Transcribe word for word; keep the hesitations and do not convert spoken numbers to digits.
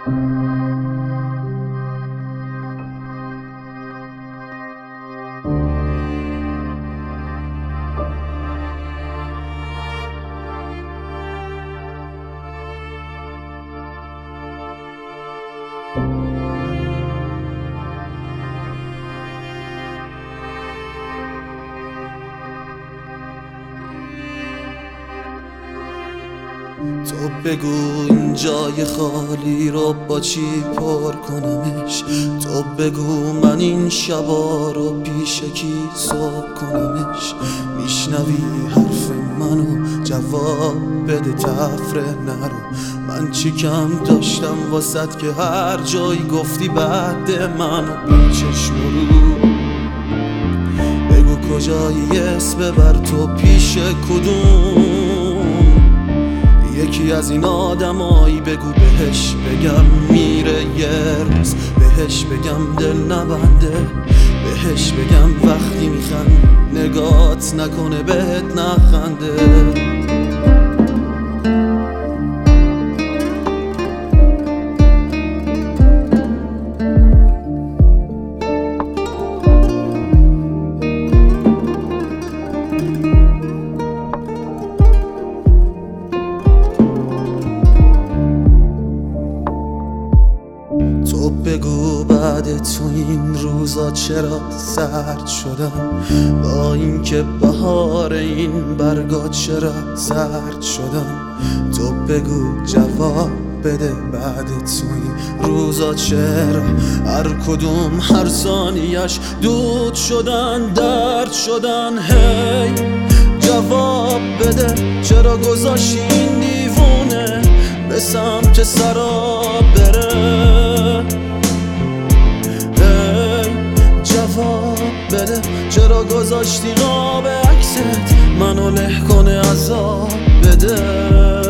تو بگو این جای خالی رو با چی پر کنمش، تو بگو من این شبا رو پیش کی صبح کنمش. میشنوی حرف منو جواب بده تفره نرو، من چی کم داشتم واسط که هر جایی گفتی بعد منو بی چشم رو بگو کجایی اسم ببر تو پیش کدوم یکی از این آدمایی بگو بهش بگم میره یه روز، بهش بگم دل نبنده، بهش بگم وقتی میخند نگات نکنه بهت نخنده. تو بگو بعد تو این روزا چرا سرد شدم، با اینکه بهار این برگا چرا زرد شدم. تو بگو جواب بده بعد تو این روزا چرا هر کدوم هر ثانیش دود شدن درد شدن. هی جواب بده چرا گذاشتی این دیوونه به سمت سراب بره. جواب بده چرا گذاشتی قاب عکست منو له کنه عذاب بده.